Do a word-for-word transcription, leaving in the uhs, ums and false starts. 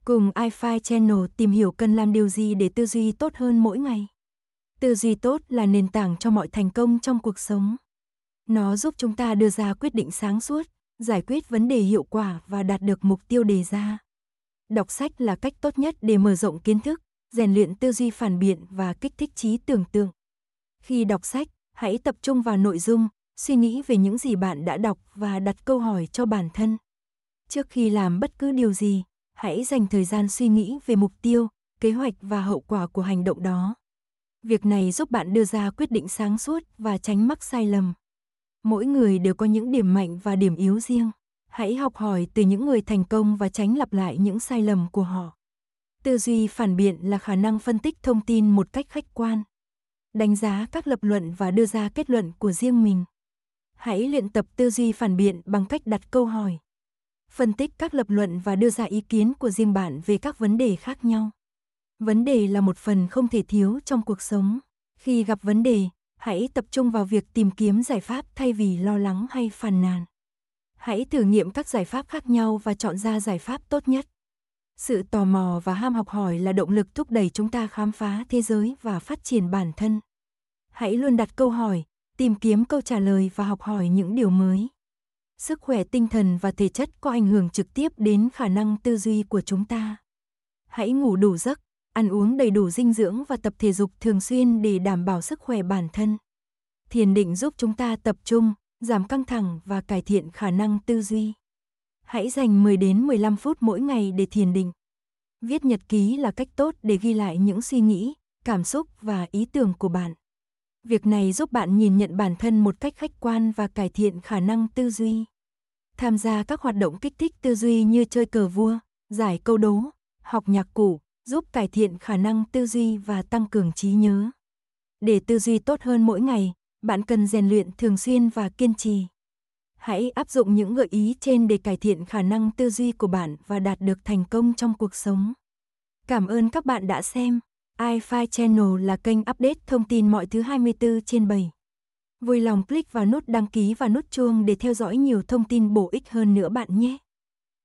Cùng iFi Channel tìm hiểu cần làm điều gì để tư duy tốt hơn mỗi ngày. Tư duy tốt là nền tảng cho mọi thành công trong cuộc sống. Nó giúp chúng ta đưa ra quyết định sáng suốt, giải quyết vấn đề hiệu quả và đạt được mục tiêu đề ra. Đọc sách là cách tốt nhất để mở rộng kiến thức, rèn luyện tư duy phản biện và kích thích trí tưởng tượng. Khi đọc sách, hãy tập trung vào nội dung, suy nghĩ về những gì bạn đã đọc và đặt câu hỏi cho bản thân. Trước khi làm bất cứ điều gì, hãy dành thời gian suy nghĩ về mục tiêu, kế hoạch và hậu quả của hành động đó. Việc này giúp bạn đưa ra quyết định sáng suốt và tránh mắc sai lầm. Mỗi người đều có những điểm mạnh và điểm yếu riêng. Hãy học hỏi từ những người thành công và tránh lặp lại những sai lầm của họ. Tư duy phản biện là khả năng phân tích thông tin một cách khách quan, đánh giá các lập luận và đưa ra kết luận của riêng mình. Hãy luyện tập tư duy phản biện bằng cách đặt câu hỏi, phân tích các lập luận và đưa ra ý kiến của riêng bạn về các vấn đề khác nhau. Vấn đề là một phần không thể thiếu trong cuộc sống. Khi gặp vấn đề, hãy tập trung vào việc tìm kiếm giải pháp thay vì lo lắng hay phàn nàn. Hãy thử nghiệm các giải pháp khác nhau và chọn ra giải pháp tốt nhất. Sự tò mò và ham học hỏi là động lực thúc đẩy chúng ta khám phá thế giới và phát triển bản thân. Hãy luôn đặt câu hỏi, tìm kiếm câu trả lời và học hỏi những điều mới. Sức khỏe tinh thần và thể chất có ảnh hưởng trực tiếp đến khả năng tư duy của chúng ta. Hãy ngủ đủ giấc, ăn uống đầy đủ dinh dưỡng và tập thể dục thường xuyên để đảm bảo sức khỏe bản thân. Thiền định giúp chúng ta tập trung, giảm căng thẳng và cải thiện khả năng tư duy. Hãy dành mười đến mười lăm phút mỗi ngày để thiền định. Viết nhật ký là cách tốt để ghi lại những suy nghĩ, cảm xúc và ý tưởng của bạn. Việc này giúp bạn nhìn nhận bản thân một cách khách quan và cải thiện khả năng tư duy. Tham gia các hoạt động kích thích tư duy như chơi cờ vua, giải câu đố, học nhạc cụ, giúp cải thiện khả năng tư duy và tăng cường trí nhớ. Để tư duy tốt hơn mỗi ngày, bạn cần rèn luyện thường xuyên và kiên trì. Hãy áp dụng những gợi ý trên để cải thiện khả năng tư duy của bạn và đạt được thành công trong cuộc sống. Cảm ơn các bạn đã xem. iFi Channel là kênh update thông tin mọi thứ hai mươi tư trên bảy. Vui lòng click vào nút đăng ký và nút chuông để theo dõi nhiều thông tin bổ ích hơn nữa bạn nhé.